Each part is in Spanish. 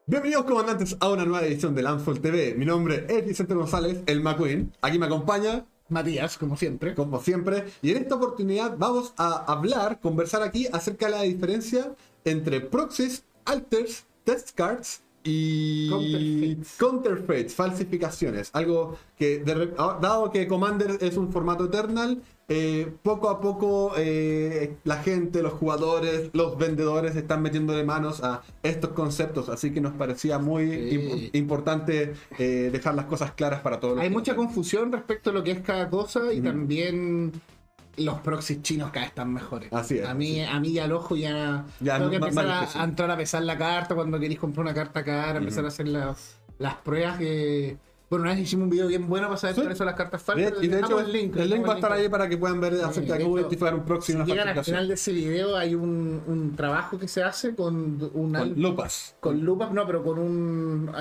Bienvenidos comandantes a una nueva edición de Landfall TV. Mi nombre es Vicente González, el McQueen. Aquí me acompaña Matías, como siempre. y en esta oportunidad vamos a conversar aquí acerca de la diferencia entre proxies, alters, test cards y counterfeits, falsificaciones. Algo que, dado que Commander es un formato Eternal, poco a poco la gente, los jugadores, los vendedores están metiéndole manos a estos conceptos, así que nos parecía muy importante dejar las cosas claras para todos. Hay mucha confusión respecto a lo que es cada cosa y también los proxies chinos cada vez están mejores. Así es. A mí y al ojo ya tengo que empezar a entrar a pesar la carta cuando queréis comprar una carta cara, empezar a hacer las pruebas que... Bueno, una vez hicimos un video bien bueno para saber cuáles son las cartas falsas. Y de hecho, el link va a estar ahí para que puedan ver acerca de cómo identificar un proxy y una falsificación. Al falsificación. final de ese video hay un trabajo que se hace con lupas. Con lupas, no, pero con una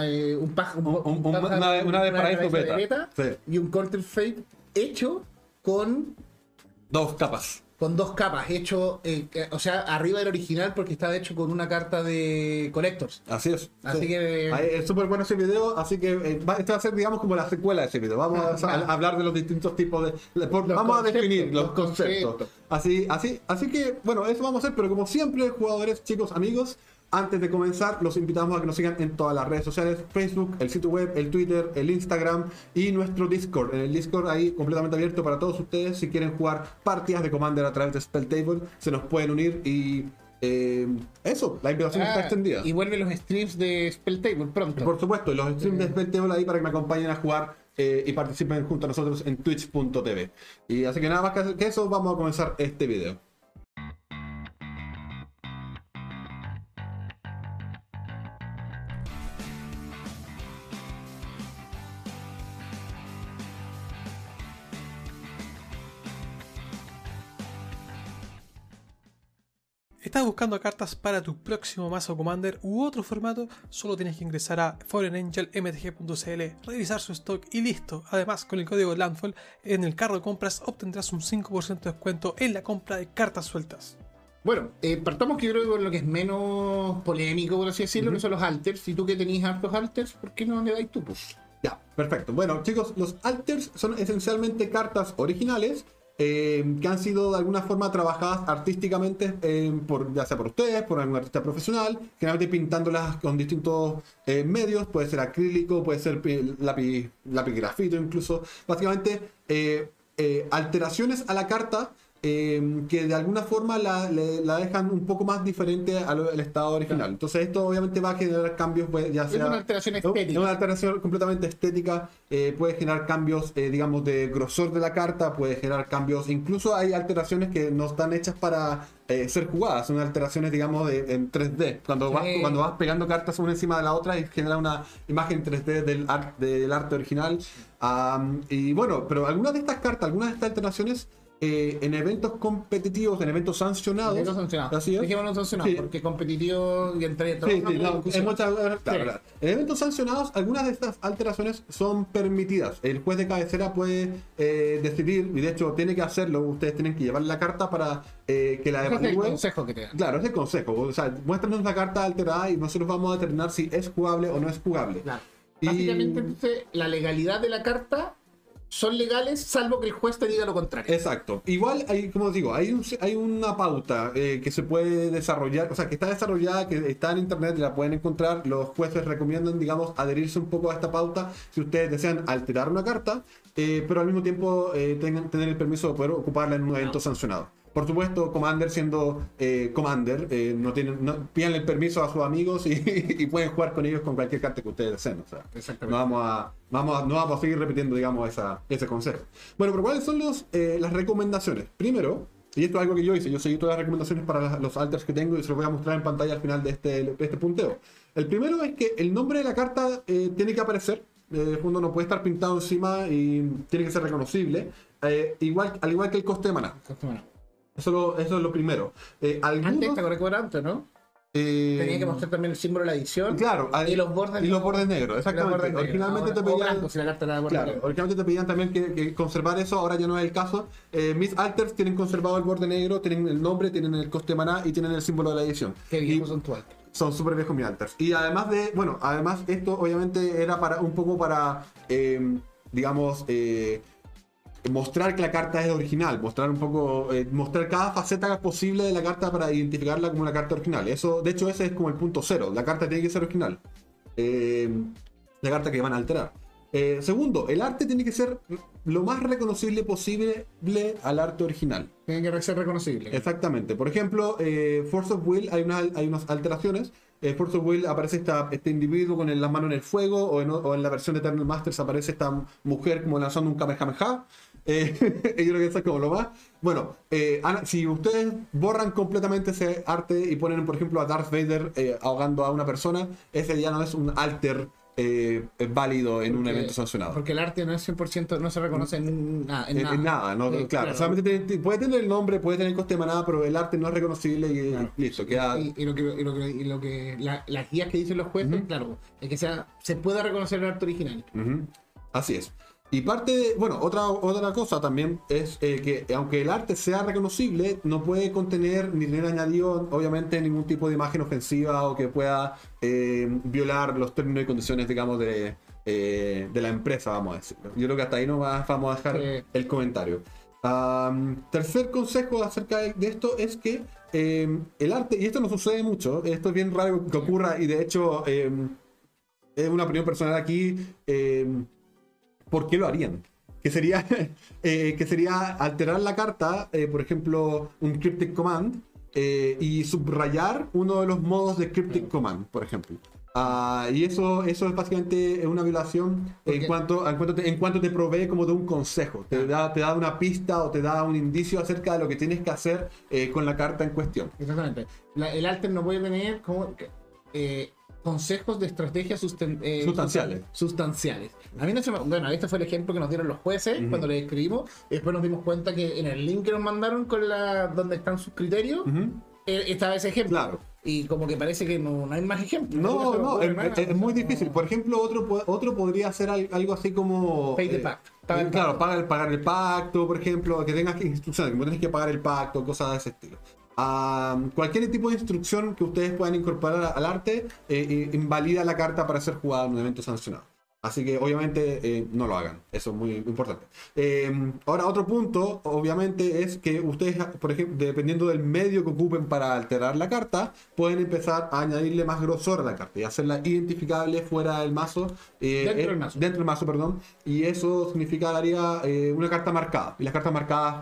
de paraíso beta. Sí. Y un counterfeit hecho con dos capas. Con dos capas, hecho, o sea, arriba del original porque está hecho con una carta de Collectors. Así es. Así sí. que... Es súper bueno ese video, así que este va a ser, digamos, como la secuela de ese video. Vamos a hablar de los distintos tipos de... vamos a definir los conceptos. Así que, bueno, eso vamos a hacer, pero como siempre, jugadores, chicos, amigos, antes de comenzar, los invitamos a que nos sigan en todas las redes sociales: Facebook, el sitio web, el Twitter, el Instagram y nuestro Discord. En el Discord ahí completamente abierto para todos ustedes. Si quieren jugar partidas de Commander a través de Spelltable, se nos pueden unir y... eso, la invitación está extendida. Y vuelven los streams de Spelltable pronto. Por supuesto, los streams de Spelltable ahí para que me acompañen a jugar y participen junto a nosotros en twitch.tv. Y así que nada más que eso, vamos a comenzar este video. ¿Estás buscando cartas para tu próximo mazo Commander u otro formato? Solo tienes que ingresar a foreignangelmtg.cl, revisar su stock y listo. Además, con el código Landfall en el carro de compras obtendrás un 5% de descuento en la compra de cartas sueltas. Bueno, partamos que yo creo que con lo que es menos polémico, por así decirlo, que son los alters. Si tú que tenías hartos alters, ¿por qué no le dais tú? Pues? Ya, perfecto. Bueno, chicos, los alters son esencialmente cartas originales que han sido de alguna forma trabajadas artísticamente, ya sea por ustedes, por algún artista profesional, generalmente pintándolas con distintos medios. Puede ser acrílico, puede ser lápiz grafito incluso. Básicamente alteraciones a la carta que de alguna forma la dejan un poco más diferente al estado original. Claro. Entonces esto obviamente va a generar cambios, pues, ya sea... Es una alteración estética. Es una alteración completamente estética. Puede generar cambios, digamos, de grosor de la carta, puede generar cambios... Incluso hay alteraciones que no están hechas para ser jugadas, son alteraciones, digamos, en 3D. Cuando vas pegando cartas una encima de la otra y genera una imagen 3D del arte original. Y bueno, pero algunas de estas cartas, algunas de estas alteraciones... en eventos competitivos, en eventos sancionados. Así es. Dejémoslo sancionado, sí. Porque competitivo y entre todos. Claro. En eventos sancionados, algunas de estas alteraciones son permitidas. El juez de cabecera puede decidir, y de hecho tiene que hacerlo. Ustedes tienen que llevar la carta para que la evalúe. Es el consejo que te dan. Claro, es el consejo. O sea, muéstranos la carta alterada y nosotros vamos a determinar si es jugable o no es jugable. Claro. Básicamente, entonces, la legalidad de la carta son legales, salvo que el juez te diga lo contrario. Exacto. Igual, como digo, hay una pauta que se puede desarrollar, o sea, que está desarrollada, que está en internet y la pueden encontrar. Los jueces recomiendan, digamos, adherirse un poco a esta pauta si ustedes desean alterar una carta, pero al mismo tiempo tener el permiso de poder ocuparla en un evento sancionado. Por supuesto, Commander siendo Commander, pídanle el permiso a sus amigos y pueden jugar con ellos con cualquier carta que ustedes deseen. O sea, no vamos a seguir repitiendo, digamos, ese consejo. Bueno, pero ¿cuáles son las recomendaciones? Primero, y esto es algo que yo hice, yo seguí todas las recomendaciones para los alters que tengo y se los voy a mostrar en pantalla al final de este punteo. El primero es que el nombre de la carta tiene que aparecer. De fondo no puede estar pintado encima y tiene que ser reconocible, al igual que el coste de maná. Eso es lo primero. Antes, te acuerdas que era antes, ¿no? Tenía que mostrar también el símbolo de la edición. Claro, y los bordes negros, exactamente. Originalmente te pedían. Originalmente te pedían también que conservar eso, ahora ya no es el caso. Mis alters tienen conservado el borde negro, tienen el nombre, tienen el coste de maná y tienen el símbolo de la edición. Qué viejos son tus alters. son súper viejos mis alters. Y además esto obviamente era un poco para, digamos, mostrar que la carta es original, mostrar cada faceta posible de la carta para identificarla como una carta original. Eso, de hecho, ese es como el punto cero. La carta tiene que ser original. La carta que van a alterar. Segundo, el arte tiene que ser lo más reconocible posible al arte original. Tiene que ser reconocible. Exactamente. Por ejemplo, Force of Will hay unas alteraciones. Force of Will aparece este individuo con las manos en el fuego, o en la versión de Eternal Masters aparece esta mujer como lanzando un Kamehameha. Yo creo que eso es como lo más. Bueno, si ustedes borran completamente ese arte y ponen, por ejemplo, a Darth Vader ahogando a una persona, ese ya no es un alter válido en un evento sancionado. Porque el arte no es 100%, no se reconoce en nada. En nada, no, claro. Solamente puede tener el nombre, puede tener el coste de manada, pero el arte no es reconocible y listo, queda. Y lo que las guías que dicen los jueces, claro, es que se pueda reconocer el arte original. Así es. Y parte de, otra cosa también es que aunque el arte sea reconocible, no puede contener ni tener añadido, obviamente, ningún tipo de imagen ofensiva o que pueda violar los términos y condiciones, digamos, de la empresa, vamos a decirlo. Yo creo que hasta ahí nomás vamos a dejar el comentario. Tercer consejo acerca de esto es que el arte, y esto no sucede mucho, esto es bien raro que ocurra, y de hecho es una opinión personal aquí. ¿Por qué lo harían? Que sería alterar la carta, por ejemplo, un Cryptic Command, y subrayar uno de los modos de Cryptic Command, por ejemplo. Y eso es básicamente una violación en cuanto te provee como de un consejo. Te da una pista o te da un indicio acerca de lo que tienes que hacer con la carta en cuestión. Exactamente. El alter no puede tener como... consejos de estrategias sustanciales. A mí no se me... Bueno, este fue el ejemplo que nos dieron los jueces cuando les escribimos. Y después nos dimos cuenta que en el link que nos mandaron donde están sus criterios, estaba ese ejemplo. Claro. Y como que parece que no hay más ejemplos. No, es muy difícil. Por ejemplo, otro podría ser algo así como... Pay the pact. Pagar el pacto, por ejemplo, que tengas instrucciones, que no tienes que pagar el pacto, cosas de ese estilo. Cualquier tipo de instrucción que ustedes puedan incorporar al arte invalida la carta para ser jugada en un evento sancionado. Así que obviamente no lo hagan, eso es muy importante. Ahora otro punto obviamente es que ustedes, por ejemplo, dependiendo del medio que ocupen para alterar la carta, pueden empezar a añadirle más grosor a la carta y hacerla identificable fuera del mazo, dentro del mazo, perdón, y eso significaría una carta marcada, y las cartas marcadas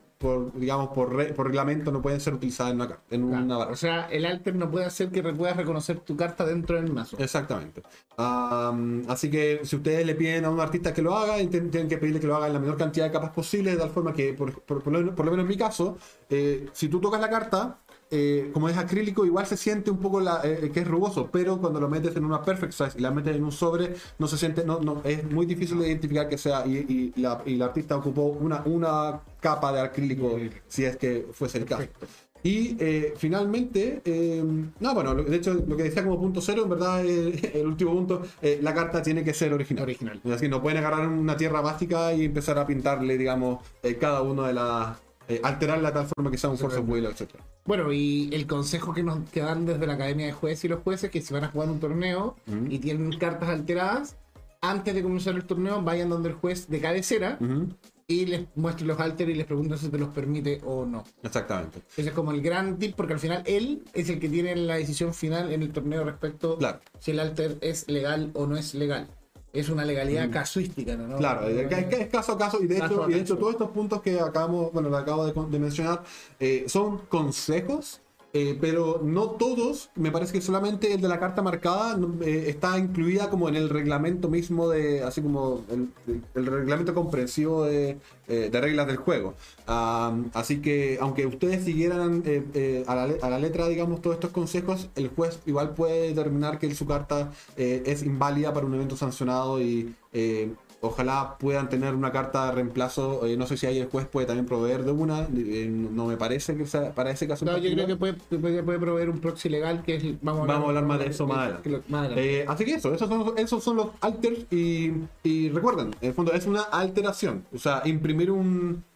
por reglamento no pueden ser utilizadas en una barra. O sea, el alter no puede hacer que puedas reconocer tu carta dentro del mazo. Exactamente. Así que si ustedes le piden a un artista que lo haga, tienen que pedirle que lo haga en la menor cantidad de capas posible, de tal forma que, por lo menos en mi caso, si tú tocas la carta, como es acrílico, igual se siente un poco que es rugoso, pero cuando lo metes en una perfect size y la metes en un sobre, no se siente, es muy difícil de identificar que sea, y la artista ocupó una capa de acrílico, si es que fuese el caso. Y finalmente, de hecho, lo que decía como punto cero, en verdad, el último punto, la carta tiene que ser original. Así que no pueden agarrar una tierra básica y empezar a pintarle, digamos, cada uno de las... alterarla de tal forma que sea un Force of Will, etc. Bueno, y el consejo que nos dan desde la Academia de Jueces y los jueces, que si van a jugar un torneo y tienen cartas alteradas, antes de comenzar el torneo vayan donde el juez de cabecera y les muestren los alter y les pregunten si te los permite o no. Exactamente. Ese es como el gran tip, porque al final él es el que tiene la decisión final en el torneo respecto si el alter es legal o no es legal. Es una legalidad casuística, ¿no? Claro, es caso a caso, y de hecho todos estos puntos que lo acabo de mencionar, son consejos, pero no todos. Me parece que solamente el de la carta marcada está incluida como en el reglamento mismo, así como el reglamento comprensivo de reglas del juego. Así que aunque ustedes siguieran a la letra, digamos, todos estos consejos, el juez igual puede determinar que su carta es inválida para un evento sancionado, y ojalá puedan tener una carta de reemplazo. No sé si ahí el juez puede también proveer de una. No me parece que sea para ese caso. No, yo creo que puede proveer un proxy legal, que es, vamos a hablar más de eso más adelante. Así que esos son los alters, y recuerden, en el fondo es una alteración. O sea, imprimir un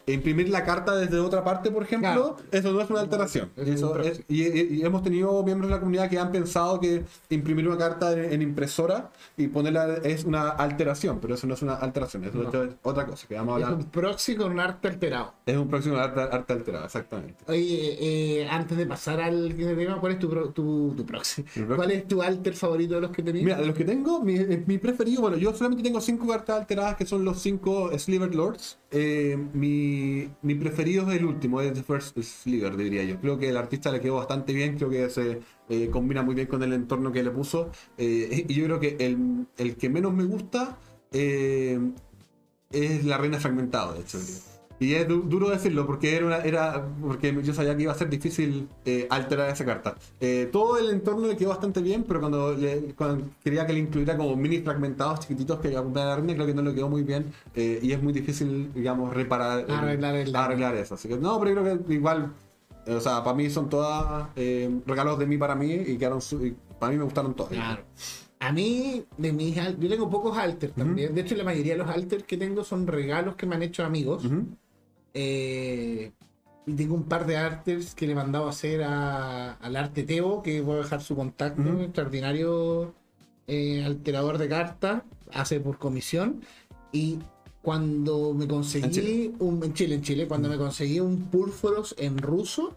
imprimir la carta desde otra parte, por ejemplo, Claro. eso no es una alteración. Eso es, y hemos tenido miembros de la comunidad que han pensado que imprimir una carta en impresora y ponerla es una alteración, pero eso no es una alteración, eso de hecho es otra cosa que vamos a Es hablar. un proxy con un arte alterado. Es un próximo arte alterado, exactamente. Oye, antes de pasar al siguiente tema, ¿cuál es tu proxy? proxy. ¿Cuál es tu alter favorito de los que tenías? Mira, de los que tengo, mi preferido, bueno, yo solamente tengo 5 cartas alteradas que son los 5 Sliver Lords. Mi preferido es el último, es The First Sliver, diría yo. Creo que el artista le quedó bastante bien, creo que se combina muy bien con el entorno que le puso. Y yo creo que el que menos me gusta es la Reina Fragmentada, de hecho. Y es duro decirlo porque porque yo sabía que iba a ser difícil alterar esa carta. Todo el entorno le quedó bastante bien, pero cuando quería que le incluyera como mini fragmentados chiquititos que acompañan a la reina, creo que no le quedó muy bien. Y es muy difícil, digamos, arreglar eso. Así que no, pero creo que igual, o sea, para mí son todas regalos de mí para mí y para mí me gustaron todas. Claro. A mí, yo tengo pocos alters también. De hecho, la mayoría de los alters que tengo son regalos que me han hecho amigos. Y tengo un par de arters que le he mandado a hacer al Arte Teo, que voy a dejar su contacto, extraordinario alterador de cartas, hace por comisión. Y cuando me conseguí en Chile, cuando me conseguí un Púrforos en ruso,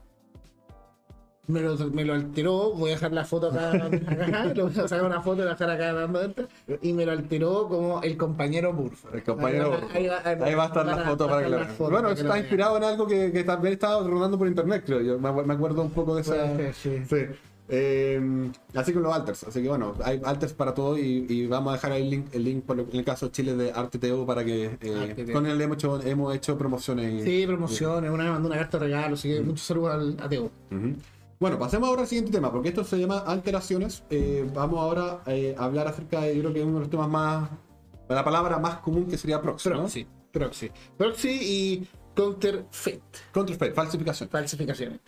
me lo alteró. Voy a dejar la foto acá, lo voy a sacar una foto y la dejar acá dando dentro, y me lo alteró como el compañero Púrforo. El compañero. Ahí va a estar la foto para que lo vean. Bueno, para que está lo vean. inspirado en algo que también estaba rodando por internet, creo yo. Me acuerdo un poco de esa. Puede ser, sí. Sí. Así con los alters. Así que bueno, hay alters para todo y vamos a dejar ahí el link en el caso de Chile de Arteteo para que Arteteo. con él hemos hecho promociones. Sí, promociones. Una vez mandó una carta de regalo, así que muchos saludos a Teo. Ujú. Bueno, pasemos ahora al siguiente tema, porque esto se llama alteraciones. Vamos ahora a hablar acerca de, yo creo que uno de los temas más, la palabra más común que sería proxy, ¿no? Proxy y counterfeit, Counterfeit, falsificación. falsificaciones.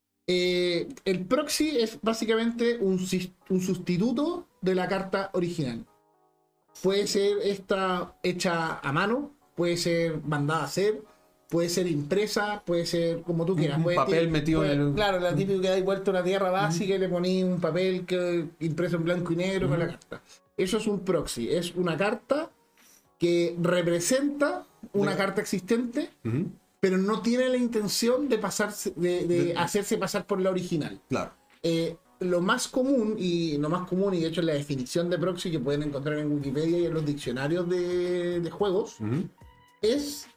El proxy es básicamente un sustituto de la carta original. Puede ser esta hecha a mano, puede ser mandada a hacer, puede ser impresa, puede ser como tú quieras. Un papel metido en el... Claro, la típica que hay vuelta a una tierra básica y le poní un papel impreso en blanco y negro con la carta. Eso es un proxy, es una carta que representa una carta existente, pero no tiene la intención de pasarse, de hacerse pasar por la original. Claro. Lo más común, y de hecho en la definición de proxy que pueden encontrar en Wikipedia y en los diccionarios de juegos, es...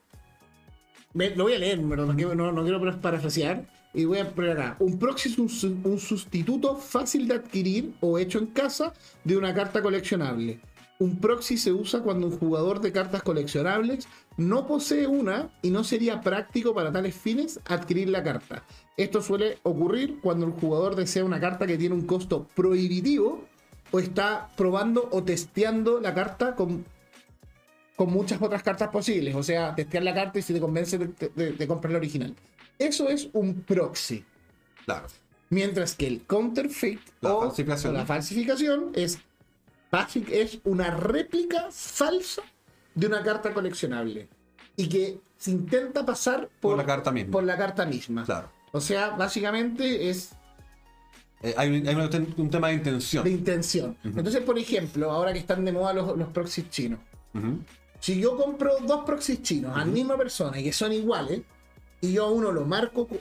Lo voy a leer, pero no quiero parafrasear. Y voy a poner acá. Un proxy es un sustituto fácil de adquirir o hecho en casa de una carta coleccionable. Un proxy se usa cuando un jugador de cartas coleccionables no posee una y no sería práctico para tales fines adquirir la carta. Esto suele ocurrir cuando el jugador desea una carta que tiene un costo prohibitivo o está probando o testeando la carta con muchas otras cartas posibles. O sea, testear la carta y si te convence de comprar la original. Eso es un proxy. Claro. Mientras que el counterfeit La o falsificación. la falsificación es una réplica falsa de una carta coleccionable y que se intenta pasar Por la carta misma. Por la carta misma. Claro. O sea, básicamente es Hay un tema de intención. de intención. Entonces, por ejemplo, ahora que están de moda los proxies chinos, Ujú. si yo compro dos proxies chinos a la misma persona y que son iguales, y yo a uno lo marco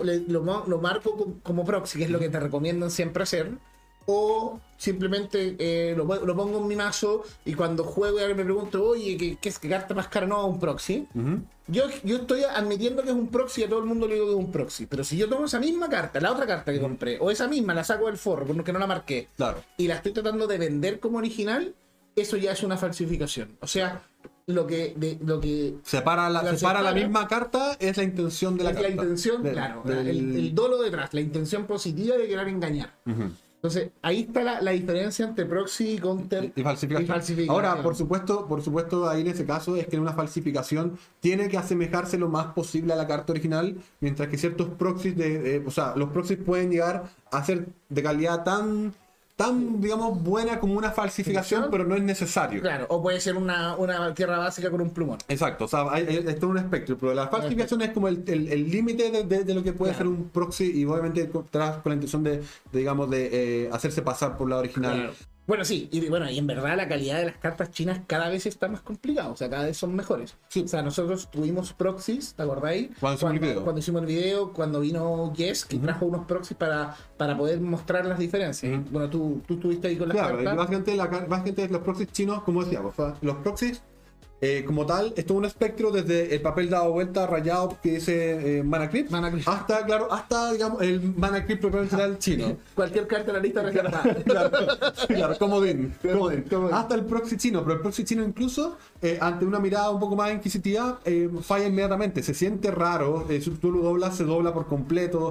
como proxy, que es lo que te recomiendan siempre hacer, o simplemente lo pongo en mi mazo y cuando juego y alguien me pregunto, oye, ¿qué carta más cara? No, un proxy. Yo estoy admitiendo que es un proxy y a todo el mundo le digo que es un proxy. Pero si yo tomo esa misma carta, la otra carta que compré, o esa misma la saco del forro porque no la marqué, Claro. y la estoy tratando de vender como original, eso ya es una falsificación. O sea, lo que Separa la separa misma carta es la intención de la es carta. la intención, claro, el dolo detrás, la intención positiva de querer engañar. Entonces, ahí está la diferencia entre proxy y counter Y falsificación. Ahora, por supuesto, ahí en ese caso es que en una falsificación tiene que asemejarse lo más posible a la carta original, mientras que ciertos proxies o sea, los proxies pueden llegar a ser de calidad tan tan, digamos, buena como una falsificación, pero no es necesario. Claro, o puede ser una tierra básica con un plumón. Exacto, o sea, hay todo un espectro, pero la falsificación es como el límite de lo que puede ser un proxy, y obviamente con la intención digamos, de hacerse pasar por la original. Claro. Bueno, sí, y en verdad la calidad de las cartas chinas cada vez está más complicada, o sea, cada vez son mejores. Sí. O sea, nosotros tuvimos proxies, ¿te acordáis? Cuando hicimos el video, cuando vino Yes, que trajo unos proxies para poder mostrar las diferencias. Bueno, tú estuviste ahí con las cartas. Básicamente los proxies chinos, como decíamos, los proxies como tal, es todo un espectro desde el papel dado vuelta, rayado, que dice Mana Crypt, hasta, digamos, el Mana Crypt propiamente tal chino. Cualquier carta de la lista claro, comodín. Hasta el proxy chino, pero el proxy chino incluso, ante una mirada un poco más inquisitiva, falla inmediatamente. Se siente raro, si tú lo doblas, se dobla por completo.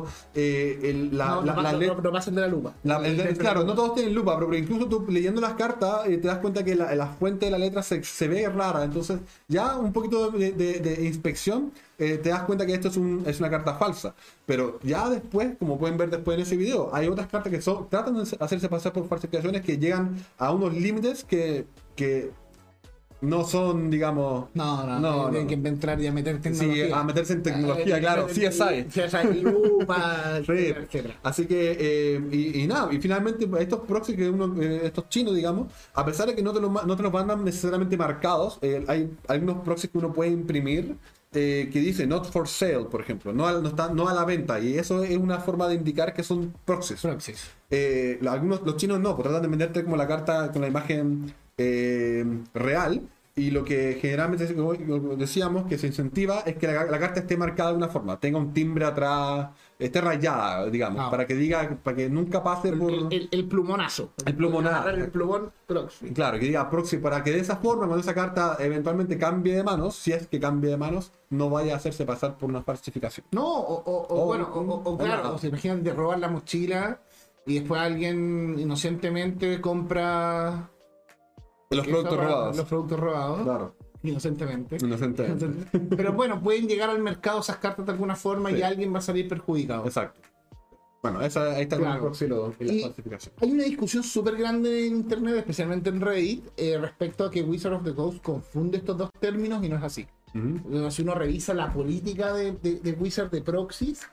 No pasan de la lupa. Claro, no todos tienen lupa, pero incluso tú leyendo las cartas te das cuenta que la fuente de la letra se ve rara. Entonces, ya un poquito de inspección, te das cuenta que esto es una carta falsa. Pero ya después, como pueden ver después en ese video, hay otras cartas que tratan de hacerse pasar por falsificaciones que llegan a unos límites que no son, digamos... No, tienen que entrar y a meter tecnología. Sí, a meterse en tecnología, claro, CSI, lupa, sí. etcétera. Así que, y finalmente estos proxies, estos chinos, digamos, a pesar de que no te los mandan necesariamente marcados, hay algunos proxies que uno puede imprimir que dice not for sale, por ejemplo, no a la venta, y eso es una forma de indicar que son proxies. Los chinos no, tratan de venderte como la carta con la imagen real, y lo que generalmente decíamos que se incentiva es que la carta esté marcada de una forma, tenga un timbre atrás, esté rayada, digamos, para que nunca pase por el plumonazo. El plumonazo. El plumón proxy. Claro, que diga proxy, para que de esa forma, cuando esa carta eventualmente cambie de manos, si es que cambie de manos, no vaya a hacerse pasar por una falsificación. Claro, o sea, imagínate robar la mochila y después alguien inocentemente compra los productos robados. Claro. Inocentemente. Inocentemente. Pero bueno, pueden llegar al mercado esas cartas de alguna forma y alguien va a salir perjudicado. Exacto. Bueno, ahí está el proxy y la falsificación. Hay una discusión súper grande en internet, especialmente en Reddit, respecto a que Wizard of the Coast confunde estos dos términos y no es así. Si uno revisa la política de Wizard de proxies,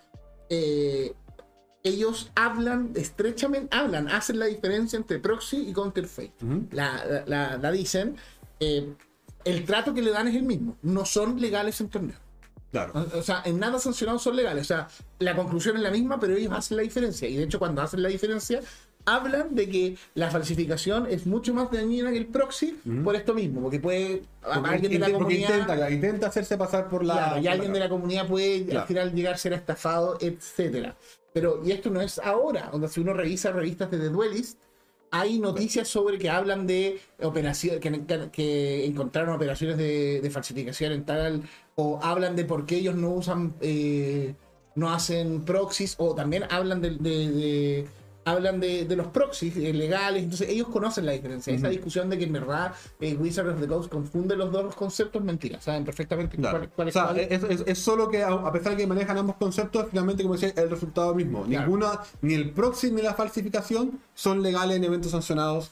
ellos hacen la diferencia entre proxy y counterfeit. La dicen, el trato que le dan es el mismo, no son legales en torneo. Claro. O sea, en nada sancionados son legales, o sea, la conclusión es la misma, pero ellos hacen la diferencia, y de hecho cuando hacen la diferencia, hablan de que la falsificación es mucho más dañina que el proxy por esto mismo, porque alguien de la comunidad intenta hacerse pasar por la... Claro, y alguien de la comunidad puede al final llegar a ser estafado, etcétera. Pero, y esto no es ahora, donde si uno revisa revistas de The Duelist, hay noticias sobre que hablan de operaciones, que encontraron operaciones de falsificación en tal, o hablan de por qué ellos no usan, no hacen proxies, o también hablan hablan de los proxies legales, entonces ellos conocen la diferencia. Esa discusión de que en verdad Wizard of the Coast confunde los dos conceptos, mentira, saben perfectamente cuál es cuál. Es solo que a pesar de que manejan ambos conceptos, finalmente, como decía, el resultado mismo. Claro. Ni el proxy ni la falsificación son legales en eventos sancionados.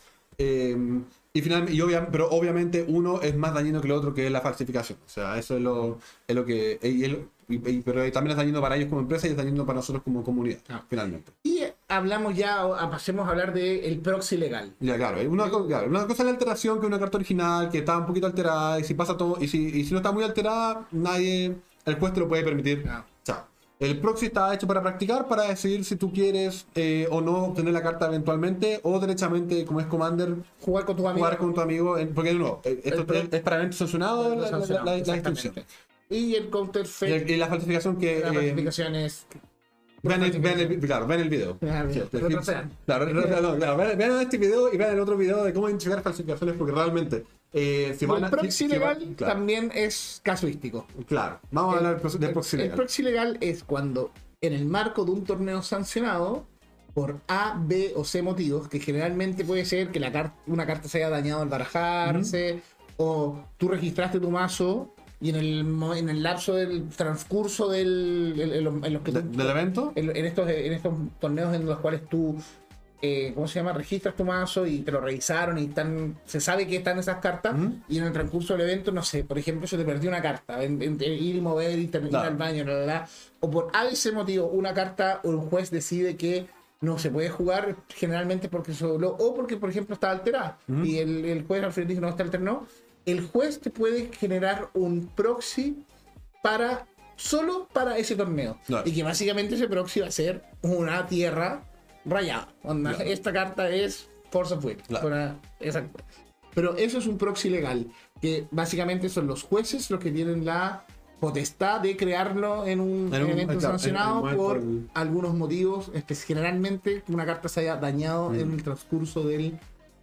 Pero obviamente uno es más dañino que el otro, que es la falsificación. O sea, eso es lo que... pero también es dañino para ellos como empresa y es dañino para nosotros como comunidad, finalmente. Y pasemos a hablar del proxy legal. Ya, claro. Una cosa es la alteración, que es una carta original, que está un poquito alterada, y si pasa todo, y si no está muy alterada, el juez te lo puede permitir. Chao. El proxy está hecho para practicar, para decidir si tú quieres o no obtener la carta eventualmente, o derechamente, como es Commander, jugar con tu amigo. Porque esto es para eventos sancionados, la distinción. Y el counterfeit. Y la falsificación que... La falsificación es... Vean el video. Vean este video y vean el otro video de cómo identificar falsificaciones, porque realmente... el proxy legal también es casuístico. Claro, vamos a hablar del proxy legal. El proxy legal es cuando, en el marco de un torneo sancionado, por A, B o C motivos, que generalmente puede ser que una carta se haya dañado al barajarse, o tú registraste tu mazo y en el lapso del transcurso del evento, en estos torneos en los cuales tú ¿cómo se llama? Registras tu mazo y te lo revisaron y se sabe que están esas cartas, y en el transcurso del evento, no sé, por ejemplo, se te perdió una carta, ir y mover, ir al baño, o por ese motivo una carta o un juez decide que no se puede jugar, generalmente porque solo, o porque por ejemplo está alterada, y el juez al final dice no está alterado, el juez te puede generar un proxy solo para ese torneo, y que básicamente ese proxy va a ser una tierra rayada. Esta carta es Force of Will. Exacto. Pero eso es un proxy legal, que básicamente son los jueces los que tienen la potestad de crearlo en un evento sancionado por algunos motivos, generalmente que una carta se haya dañado en el transcurso del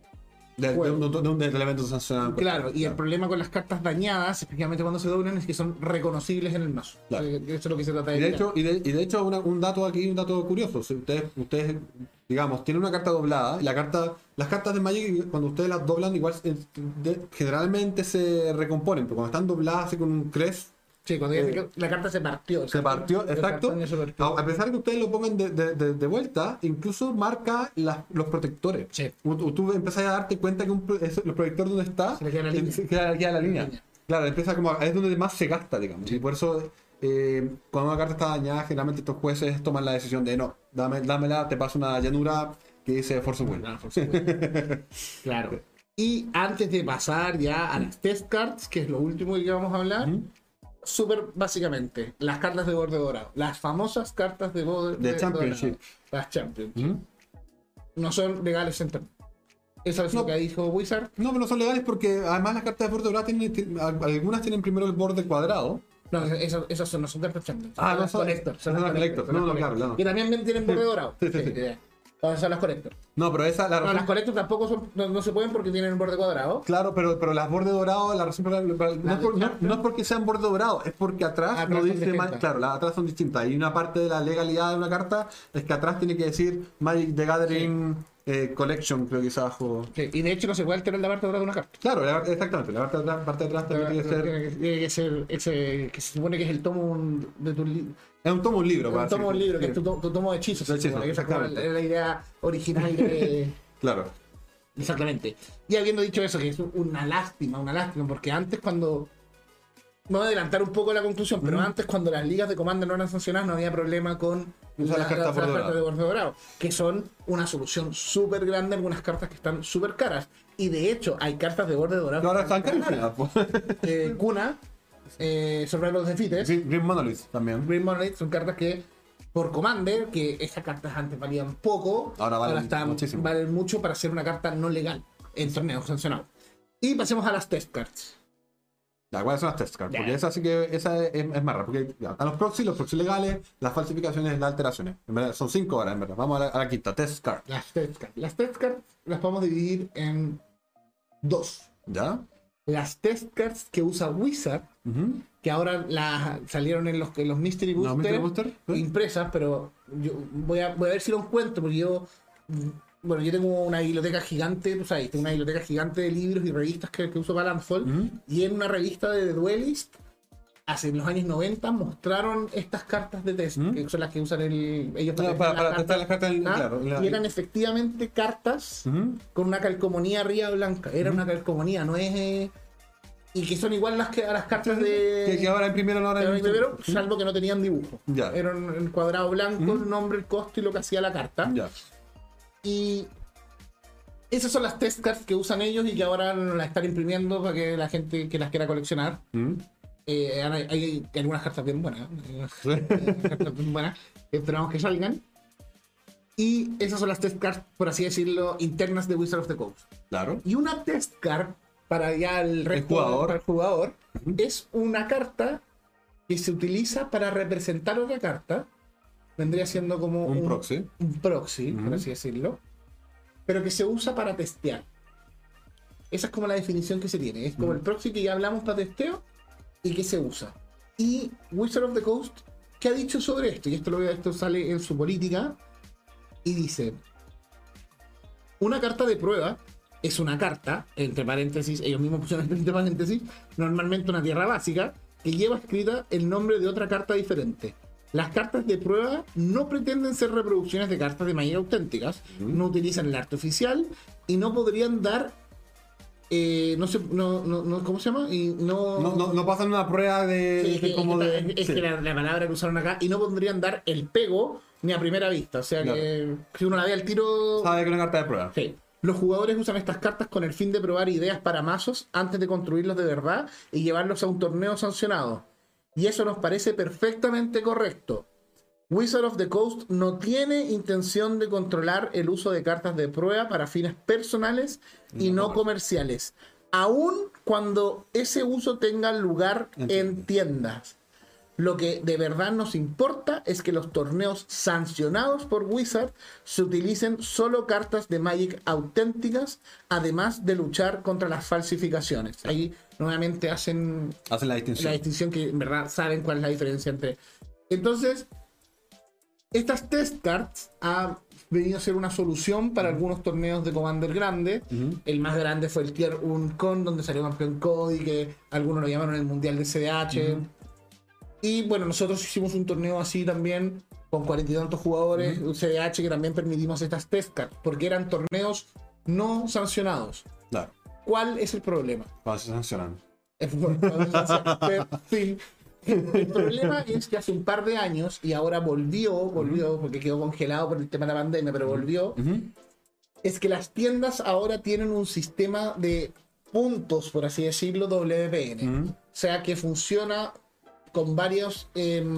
un evento sancionado. Claro, y el problema con las cartas dañadas, especialmente cuando se doblan, es que son reconocibles en el mazo. Claro. Eso es lo que se trata de y de hecho un dato aquí, un dato curioso. Si ustedes digamos, tienen una carta doblada, y las cartas de Magic, cuando ustedes las doblan, igual generalmente se recomponen, pero cuando están dobladas así con un crest. Sí, cuando la carta se partió. Exacto. A pesar de que ustedes lo pongan de vuelta, incluso marca los protectores. Sí. Tú empiezas a darte cuenta que los protectores donde está, se le queda la línea. Queda la línea. Claro, empieza es donde más se gasta, digamos. Sí. Y por eso, cuando una carta está dañada, generalmente estos jueces toman la decisión de no, dámela, te paso una llanura que dice Force of Will. Claro. Y antes de pasar ya a las test cards, que es lo último que vamos a hablar, súper básicamente, las cartas de borde dorado, las famosas cartas de borde Championship. Las Championship. No son legales en internet. Eso es lo que dijo Wizard. No, pero no son legales porque además las cartas de borde dorado algunas tienen primero el borde cuadrado. No, esas no son cartas Championship. No son Collector. Son las Collector. No, claro. Que también tienen borde dorado. Sí. Son las Collector. No, pero las Collector tampoco no se pueden porque tienen un borde cuadrado. Claro, pero las bordes dorados, la razón no es porque sean borde dorado, es porque atrás no dice claro, las atrás son distintas. Y una parte de la legalidad de una carta es que atrás tiene que decir Magic the Gathering Collection, creo que es abajo. Sí, y de hecho no se puede alterar la parte de atrás de una carta. Claro, exactamente. La parte de atrás también tiene que ser ese que se supone que es el tomo de tu libro. Es un tomo, un libro. Un tomo, un libro, que es tu tomo de hechizos. Exactamente. Es la idea original de... Claro. Exactamente. Y habiendo dicho eso, que es una lástima, porque antes cuando... Me voy a adelantar un poco la conclusión, pero antes cuando las ligas de Commander no eran sancionadas no había problema con las cartas de borde dorado, que son una solución súper grande, algunas cartas que están súper caras. Y de hecho hay cartas de borde dorado. Ahora están caras. Kuna, Survival of the Fittest, Green Monolith también. Green Monolith son cartas que por Commander, que esas cartas antes valían poco, ahora valen mucho para ser una carta no legal en torneos sancionados. Y pasemos a las test cards. ¿Cuáles son las test cards? Porque esa sí que esa es más rara. Porque a los proxy legales, las falsificaciones y las alteraciones. En verdad, son 5 horas, en verdad. Vamos a la quinta, test card. Las test cards las podemos dividir en dos. ¿Ya? Las test cards que usa Wizard, que ahora salieron en los Mystery Booster, impresas, pero yo voy a ver si lo encuentro, porque yo tengo una biblioteca gigante, tú sabes, tengo una biblioteca gigante de libros y revistas que uso para Landfall, y en una revista de The Duelist, en los años 90, mostraron estas cartas de test, que son las que usan ellos para testar las cartas. Y eran efectivamente cartas con una calcomanía arriba blanca. Era una calcomanía, no es... y que son igual a las cartas de... Que ahora imprimieron salvo que no tenían dibujo. Era un cuadrado blanco, el nombre, el costo y lo que hacía la carta. Y esas son las test cards que usan ellos y que ahora las están imprimiendo para que la gente que las quiera coleccionar. Hay algunas cartas bien buenas. Esperamos que salgan. Y esas son las test cards, por así decirlo, internas de Wizard of the Coast. Claro. Y una test card para ya el jugador es una carta que se utiliza para representar otra carta. Vendría siendo como un proxy. Un proxy, por así decirlo. Pero que se usa para testear. Esa es como la definición que se tiene. Es como el proxy que ya hablamos para testeo y que se usa. Y Wizard of the Coast, ¿qué ha dicho sobre esto? Y esto sale en su política. Y dice: una carta de prueba es una carta, entre paréntesis, ellos mismos pusieron entre paréntesis, normalmente una tierra básica, que lleva escrita el nombre de otra carta diferente. Las cartas de prueba no pretenden ser reproducciones de cartas de Magic auténticas, no utilizan el arte oficial y no podrían dar, ¿cómo se llama? Y no pasan una prueba de, sí, como de... es sí. que la palabra que usaron acá, y no podrían dar el pego ni a primera vista, o sea Claro. que si uno la ve al tiro... Sabe que es una carta de prueba. Sí. Los jugadores usan estas cartas con el fin de probar ideas para mazos antes de construirlos de verdad y llevarlos a un torneo sancionado. Y eso nos parece perfectamente correcto. Wizard of the Coast no tiene intención de controlar el uso de cartas de prueba para fines personales y no comerciales, aun cuando ese uso tenga lugar en tiendas. Lo que de verdad nos importa es que los torneos sancionados por Wizard se utilicen solo cartas de Magic auténticas, además de luchar contra las falsificaciones. Ahí nuevamente hacen la distinción. que en verdad saben cuál es la diferencia entre... Entonces, estas test cards han venido a ser una solución para algunos torneos de Commander grande. El más grande fue el Tier 1 Con, donde salió campeón Cody, que algunos lo llamaron el Mundial de CDH. Y bueno, nosotros hicimos un torneo así también, con 40 y tantos jugadores, un CDH, que también permitimos estas test cards, porque eran torneos no sancionados. Claro. ¿Cuál es el problema? Cuando se sancionan. Sí. El problema es que hace un par de años, y ahora volvió, porque quedó congelado por el tema de la pandemia, pero volvió, es que las tiendas ahora tienen un sistema de puntos, por así decirlo, WPN. O sea, que funciona con varios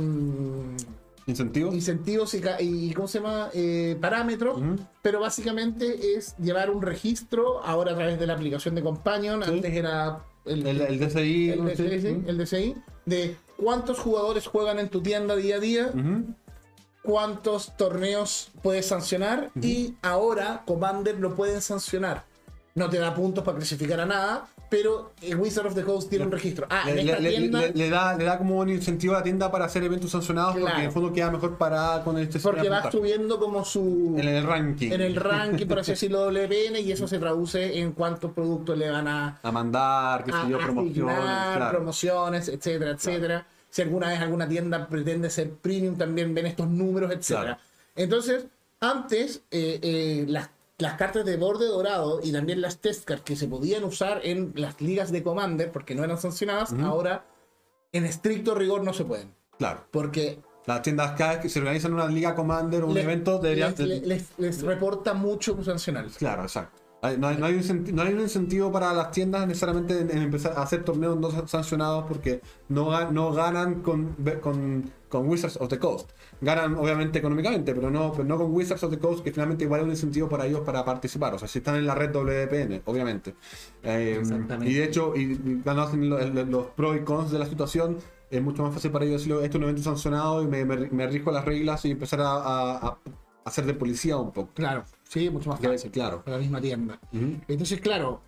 incentivos y ¿cómo se llama? Parámetros, pero básicamente es llevar un registro ahora a través de la aplicación de Companion. Antes era el DCI, el DCI, de cuántos jugadores juegan en tu tienda día a día, cuántos torneos puedes sancionar, y ahora Commander lo pueden sancionar. No te da puntos para clasificar a nada, pero el Wizard of the Coast tiene un registro. Le da como un incentivo a la tienda para hacer eventos sancionados, porque en el fondo queda mejor parada con este porque va subiendo como su... en el ranking. En el ranking, por así decirlo, WPN, y eso se traduce en cuántos productos le van a mandar, qué sé yo, promociones, etcétera, etcétera. Si alguna vez alguna tienda pretende ser premium, también ven estos números, etcétera. Entonces, antes, las cartas de borde dorado y también las test cards que se podían usar en las ligas de Commander, porque no eran sancionadas, ahora en estricto rigor no se pueden. Claro. Porque las tiendas cada vez que se organizan una liga Commander o un evento deberían... les reporta mucho sancionar. Claro, exacto. No hay un incentivo para las tiendas necesariamente en empezar a hacer torneos no sancionados, porque no ganan con Wizards of the Coast. Ganan obviamente económicamente, pero no con Wizards of the Coast, que finalmente igual es un incentivo para ellos para participar. O sea, si están en la red WPN, obviamente. Y de hecho, cuando hacen los pros y cons de la situación, es mucho más fácil para ellos decirlo: esto es un evento sancionado y me rijo las reglas, y empezar a hacer de policía un poco. Claro, sí, mucho más fácil. Claro. Para la misma tienda. Entonces, claro,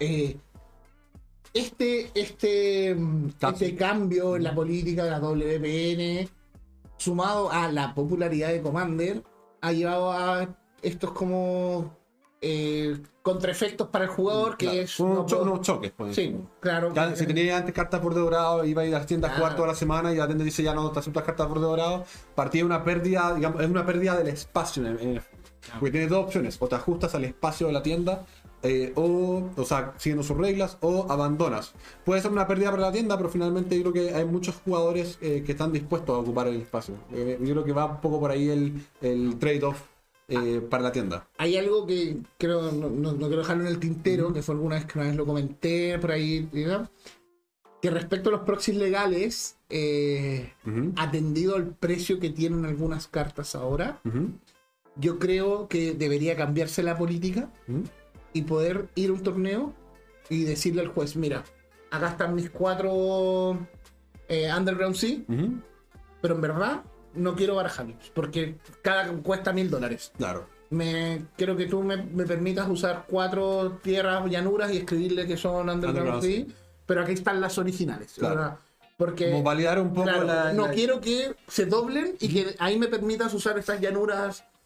este cambio en la política de la WPN, sumado a la popularidad de Commander, ha llevado a estos como contraefectos para el jugador, que es unos choques. Pues. Sí, claro. Ya, si tenía antes cartas borde dorado, iba a ir a las tiendas a jugar toda la semana, y la tienda dice: ya no te aceptas cartas borde dorado. Partía una pérdida, digamos, es una pérdida del espacio porque tienes dos opciones: o te ajustas al espacio de la tienda, o sea, siguiendo sus reglas, o abandonas. Puede ser una pérdida para la tienda, pero finalmente yo creo que hay muchos jugadores que están dispuestos a ocupar el espacio. Yo creo que va un poco por ahí el trade-off para la tienda. Hay algo que creo, no quiero dejarlo en el tintero, que fue alguna vez que una vez lo comenté por ahí, ¿no? Que respecto a los proxies legales, atendido al precio que tienen algunas cartas ahora, yo creo que debería cambiarse la política y poder ir a un torneo y decirle al juez: mira, acá están mis 4 Underground Sea, pero en verdad no quiero barajarlos, porque cada cuesta $1000. Claro. Quiero que tú me permitas usar 4 tierras llanuras y escribirle que son Underground Sea, pero aquí están las originales. Claro. ¿Verdad? Porque, como validar un poco claro, no quiero que se doblen y que ahí me permitas usar estas llanuras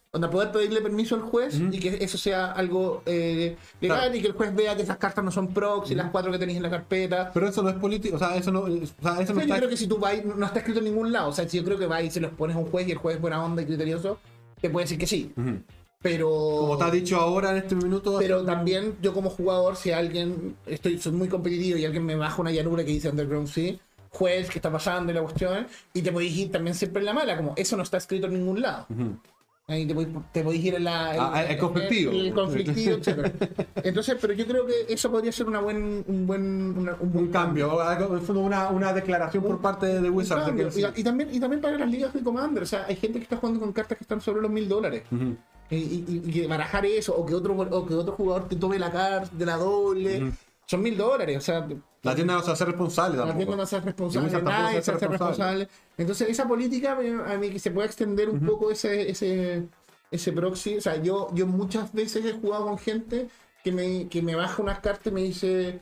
Onda, poder pedirle permiso al juez y que eso sea algo legal y que el juez vea que esas cartas no son proxy, las 4 que tenéis en la carpeta. Pero eso no es político, o sea, eso no, eso no Yo está... creo que si tú vas, no está escrito en ningún lado. O sea, si yo creo que vas y se los pones a un juez y el juez es buena onda y criterioso, te puede decir que sí. Pero... Como está dicho ahora en este minuto... Pero también yo como jugador, si alguien, soy muy competitivo y alguien me baja una llanura que dice Underground Sea, juez, ¿qué está pasando? Y la cuestión, y te podéis ir también siempre en la mala, como eso no está escrito en ningún lado. Ahí te podéis ir en la... el conflictivo. El conflictivo, etc. Entonces, pero yo creo que eso podría ser un buen cambio, una declaración por parte de Wizards. Y también para las ligas de Commander, o sea, hay gente que está jugando con cartas que están sobre los $1000. Y que barajar eso, o que otro jugador te tome la carta de la doble, son $1000, o sea... La tienda no se hace responsable tampoco. La tienda no se hace responsable, nadie se hace responsable. Entonces esa política, a mí que se puede extender un poco ese proxy. O sea, yo muchas veces he jugado con gente que me baja unas cartas y me dice...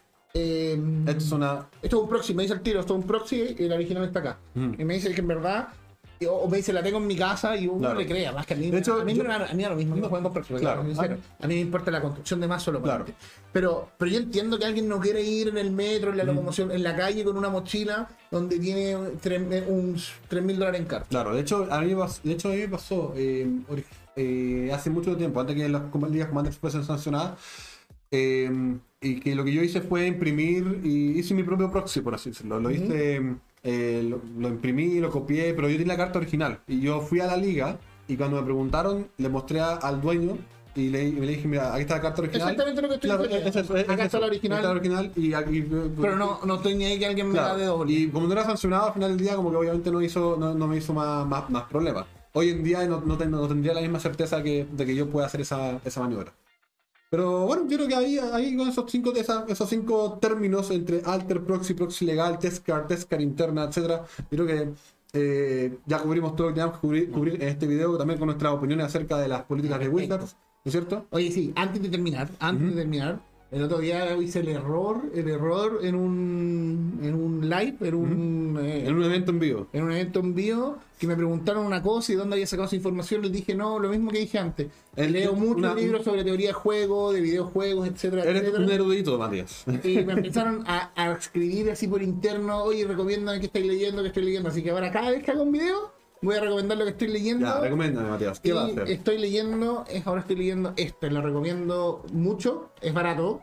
esto es un proxy, me dice el tiro, esto es un proxy y la original está acá. Y me dice que en verdad... O me dice, la tengo en mi casa y uno le crea, más que a mí. De hecho, a mí me da lo mismo, no juegan con proxy, claro. A mí me importa la construcción de más solo. Claro. Pero yo entiendo que alguien no quiere ir en el metro, en la locomoción, en la calle con una mochila donde tiene $3000 en cartas. Claro, de hecho a mí me pasó hace mucho tiempo, antes que las ligas Commander fuesen sancionadas, y que lo que yo hice fue imprimir y hice mi propio proxy, por así decirlo. Lo hice... lo imprimí, lo copié, pero yo tenía la carta original. Y yo fui a la liga y cuando me preguntaron, le mostré al dueño y le dije, mira, aquí está la carta original. Exactamente lo que estoy diciendo. Acá está la original. Está la original y aquí, pero no estoy ni ahí que alguien me la dé doble. Y como no era sancionado al final del día, como que obviamente no me hizo más problemas. Hoy en día no tendría la misma certeza de que yo pueda hacer esa maniobra. Pero bueno, yo creo que ahí con esos cinco términos entre alter, proxy legal, test card interna, etcétera, yo creo que ya cubrimos todo lo que teníamos que cubrir en este video, también con nuestras opiniones acerca de las políticas de Wizards, ¿no es cierto? Oye, sí, antes de terminar, el otro día hice el error en un live, en un evento en vivo. En un evento en vivo, que me preguntaron una cosa y dónde había sacado esa información. Les dije, no, lo mismo que dije antes. Leo muchos libros sobre teoría de juego, de videojuegos, etcétera. Eres un erudito, Matías. Y me empezaron a escribir así por interno, oye, recomiendan que estáis leyendo, Así que ahora cada vez que hago un video, voy a recomendar lo que estoy leyendo. Ya, recomiéndame, Matías. ¿Qué va a hacer? Ahora estoy leyendo esto, lo recomiendo mucho, es barato.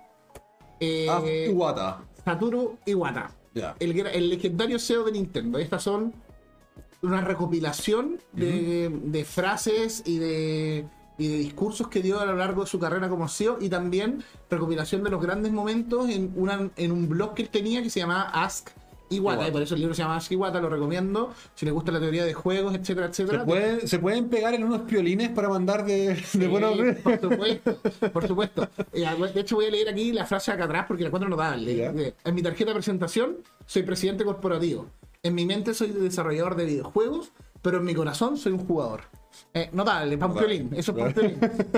Iwata. Satoru Iwata. Yeah. El legendario CEO de Nintendo. Estas son una recopilación de frases y de discursos que dio a lo largo de su carrera como CEO, y también recopilación de los grandes momentos en un blog que él tenía que se llamaba Ask Iwata, y por eso el libro se llama Ask Iwata, lo recomiendo si les gusta la teoría de juegos, etcétera, etcétera. ¿Se pueden pegar en unos piolines para mandar de buenos? Por supuesto. De hecho voy a leer aquí la frase acá atrás porque la encuentro notable. En mi tarjeta de presentación soy presidente corporativo. En mi mente soy desarrollador de videojuegos, pero en mi corazón soy un jugador. Notable, para un piolín. Eso es para un piolín.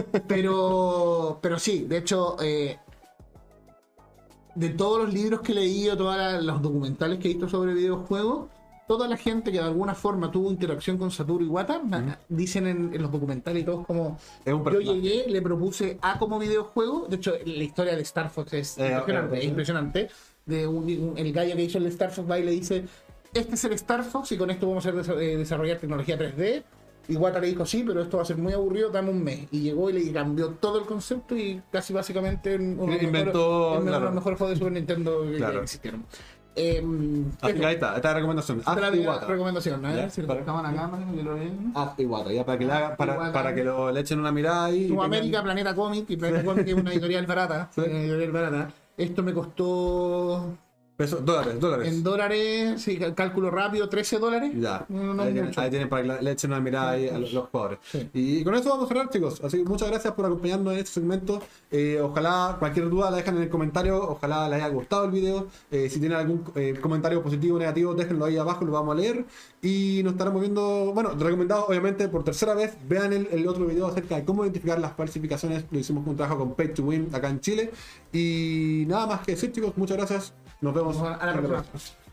Pero sí, de hecho... de todos los libros que he leído, todos los documentales que he visto sobre videojuegos, toda la gente que de alguna forma tuvo interacción con Satoru Iwata, dicen en los documentales y todos como yo llegué, le propuse como videojuego. De hecho, la historia de Star Fox es impresionante. El gallo que hizo el Star Fox va y le dice, este es el Star Fox y con esto vamos a desarrollar tecnología 3D. Iwata le dijo, sí, pero esto va a ser muy aburrido, dame un mes. Y llegó y le cambió todo el concepto y casi básicamente inventó uno de los mejores juegos de Super Nintendo que existieron. Ahí está la recomendación. Recomendación, ¿no? Iwata, ya para que lo le echen una mirada ahí. América, Planeta Comic, y Planeta Comic es una editorial barata. Esto me costó... dólares. En dólares, sí, cálculo rápido, $13. Ya. Ahí tienen para que le echen una mirada ahí a los jugadores. Sí. Y con eso vamos a cerrar, chicos. Así que muchas gracias por acompañarnos en este segmento. Ojalá cualquier duda la dejan en el comentario. Ojalá les haya gustado el video. Si tienen algún comentario positivo o negativo, déjenlo ahí abajo, lo vamos a leer. Y nos estaremos viendo, recomendado obviamente por tercera vez. Vean el otro video acerca de cómo identificar las falsificaciones. Lo hicimos con un trabajo con Pay to Win acá en Chile. Y nada más que decir, chicos. Muchas gracias. Nos vemos a la próxima.